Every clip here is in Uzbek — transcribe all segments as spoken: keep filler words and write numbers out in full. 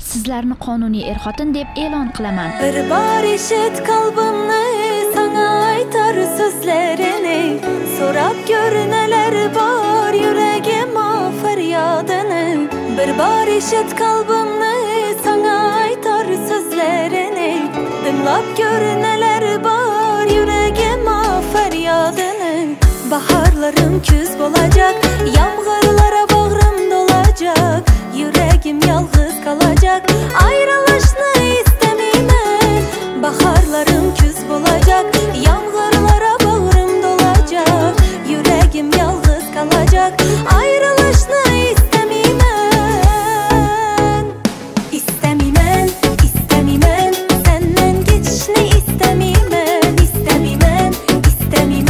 sizlarni qonuniy er-xotin deb e'lon qilaman. Bir bor eshit qalbimni, sana aytar so'zlarini, so'rab ko'r neler bor yuragima faryodini. Bir bor eshit qalbimni, sana aytar so'zlarini, dinlab ko'r neler bor yuragima faryodini. Baharlarım küz olacak, yağmurlara bağrım dolacak, yüreğim yalnız kalacak, ayrılışını istemeyim. Baharlarım küz olacak, yağmurlara bağrım dolacak, yüreğim yalnız kalacak, ayrılışını istemeyim. İstemeyim, istemeyim, senden geçişini istemeyim, istemeyim, istemeyim.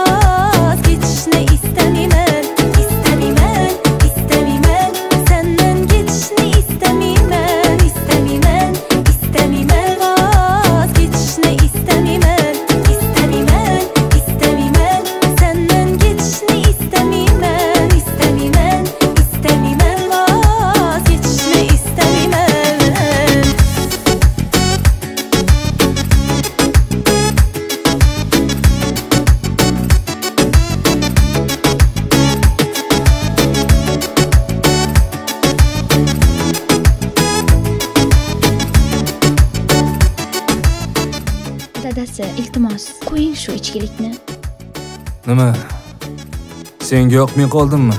Dadasi, iltimos, qo'ying shu ichkilikni. Nima? Senga yoqmay qoldimmi?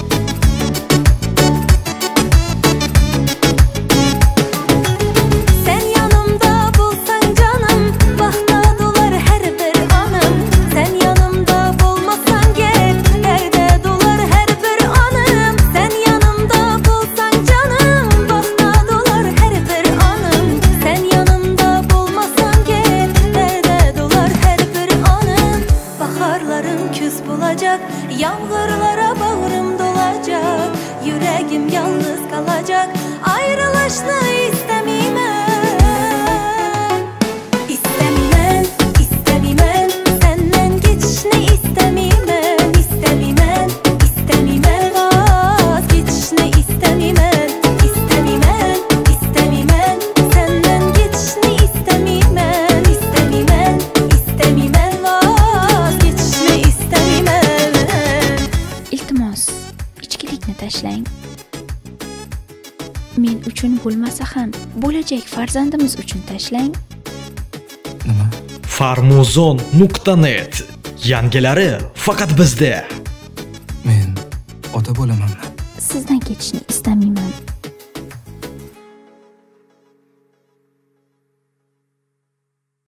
Sen yanımda bulsan canım, vakta dolar her bir anım. Sen yanımda bulmasan gel, derde dolar her bir anım. Sen yanımda bulsan canım, vakta dolar her bir anım. Sen yanımda bulmasan gel, derde dolar her bir anım. Baharlarım küs bulacak, yağmurlara bağrım dolacak, yüreğim yalnız kalacak, ayrılışını istemeyim. İstemeyim, istemeyim, senden geçişini istemeyim, istemeyim, istemeyim, vazgeçişini istemeyim, istemeyim, istemeyim, senden geçişini istemeyim, istemeyim, istemeyim, vazgeçişini istemeyim. Iltimos, ichkilikni tashlang. Men uchun bo'lmasa ham, bo'lajak farzandimiz uchun tashlang. Nima? farmuzon nuqta net yangilari faqat bizda. Men ota bo'lamanmi? Sizdan ketishni istamadim.